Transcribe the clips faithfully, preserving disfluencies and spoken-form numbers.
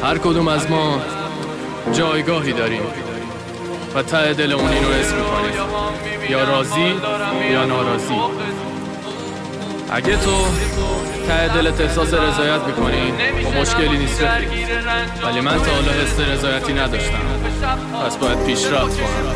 هر کدوم از ما جایگاهی داریم و ته دلمون اینو حس میکنیم، یا راضی یا ناراضی. اگه تو ته دلت احساس رضایت میکنی و مشکلی نیست، ولی من تا حالا حس رضایتی نداشتم، پس باید پیشرفت کنم.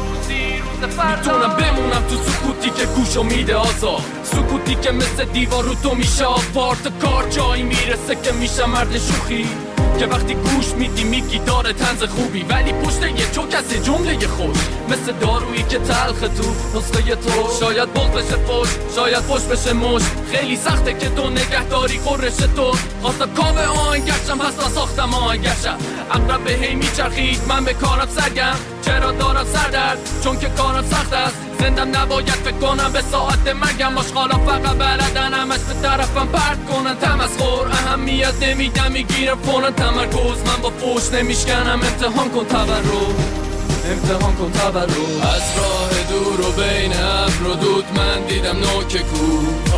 میتونم بمونم تو سکوتی که گوشو میده آزار، سکوتی که مثل دیوار رو تو میشه آپارت کار. جایی میرسه که میشه مرد شوخی، که وقتی گوش میدی میگی داره طنز خوبی، ولی پشت یه چوک از جمله خوش، مثل دارویی که تلخ تو نسخه تو. شاید بغض بشه پشت، شاید پشت بشه مش، خیلی سخته که تو نگهداری خورش تو. خواستم کاوه آهنگرشم پس ساختم آهنگرشم. اقرب به هی میچرخید من به کارم سرگم، چرا دارم سردرد؟ چون که کارم سخت است. زندم نباید فکر کنم به ساعت مرگم، آشغالا فقط بلدن همش به طرفم پرت کنن. تمسخر اهمیت نمیدم، میگیرم فونن تمرکز. من با فوش نمیشکنم، امتحان کن تبرو، امتحان کن تبرو. از راه دور و بین ابر و دود من دیدم نوک کوه،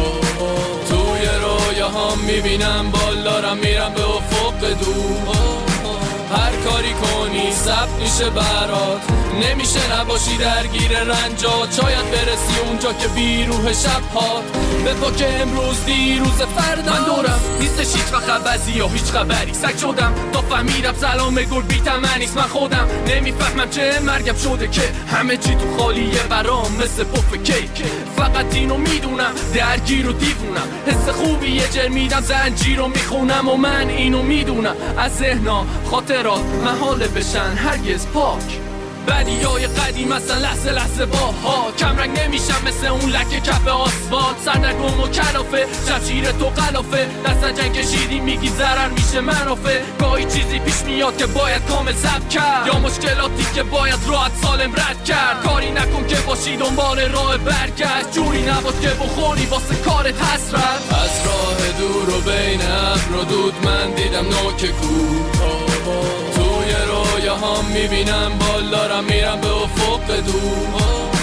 توی رویاهام میبینم بالارم میرم به افق دور. هر کاری کنی ثبت میشه برات، نمیشه نباشی درگیر رنجات. شاید برسی اونجا که بیروح شبهات بپا که امروز دیروز فردا. من دورم نیستش هیچ وقت عوضی یا هیچ خبری، سگ شدم تا فهمیدم سلام گل بی تمنیست. من خودم نمیفهمم چه مرگم شده که همه چی تو خالیه برام مثل پف کیک. فقط اینو میدونم درگیر و دیوونم، حس خوبی یه جر میدم زنجیر رو میخونم. و من اینو میدونم از ذهنا خاطرات محاله بشن هرگز پاک. بدیای قدیم مثلا لحظه لحظه باها، کمرنگ نمیشم مثل اون لکه کف آسفالت. سردرگم و کلافه شمشیر تو قلافه، دست جنگ کشیدی میگی ضرر میشه منافع. گاهی چیزی پیش میاد که باید کامل ضبط کرد، یا مشکلاتی که باید راحت سالم رد کرد. کاری نکن که باشی دنبال راه برگشت، جوری نباش که بخوری واسه کارت حسرت. از راه دور و بین ابر و دود من دیدم نوک کوه، توی رویاهام میبینم بالارم میرم به افق دور.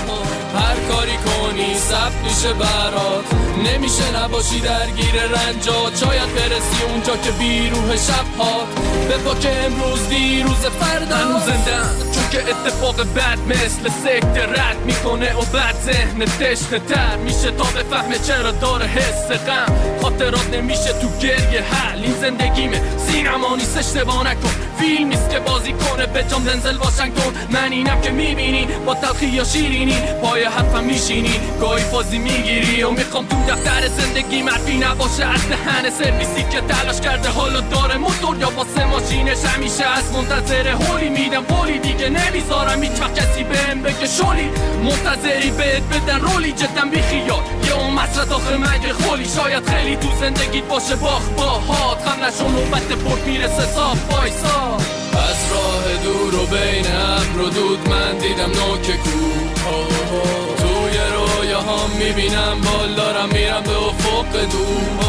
هر کاری کنی ثبت میشه برات، نمیشه نباشی درگیر رنجات. شاید برسی اونجا که بیروح شبهات بپا که امروز دیروز فردا. هنوز زندم چون که اتفاق بد مثل سکته رد میکنه و بعد ذهن تشنه تر میشه تا بفهمه چرا داره حس غم. خاطرات نمیشه تو گریه حل، این زندگیمه سینما نیست اشتباه نکن. فیلم نیست که بازی کنه به جام دنزل واشنگتن. من اینم که میبینی با تلخی یا شیرینی پای حرفم میشینی، گاهی بازی میگیری و میخوام تو دفتر زندگی مرفی نباشه از دهن سرویسی که تلاش کرده حالا داره موتور یا واسه ماشینش همیشه از منتظر هولی میدم قولی دیگه نمیذارم هیچ وقت کسی بهم بگه شلی. منتظری بهت بدن رولی جدا بیخیال یه اون مسرد آخر مگه خولی. شاید خیلی تو زندگیت باشه باخ باهات، غم نشو نوبت برد میرسه صاف وایسا. از راه دور و بین ابر و دود من دیدم نوک کوه، توی رویاهام میبینم بالارم میرم به افق دور.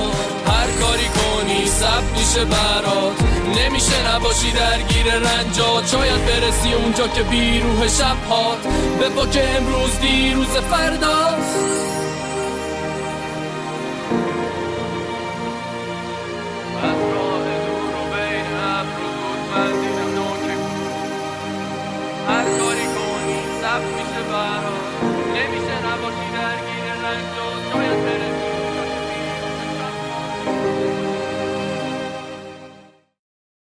هر کاری کنی ثبت میشه برات، نمیشه نباشی درگیر رنجات. شاید برسی اونجا که بیروح شبهات بپا که امروز دیروز فرداست.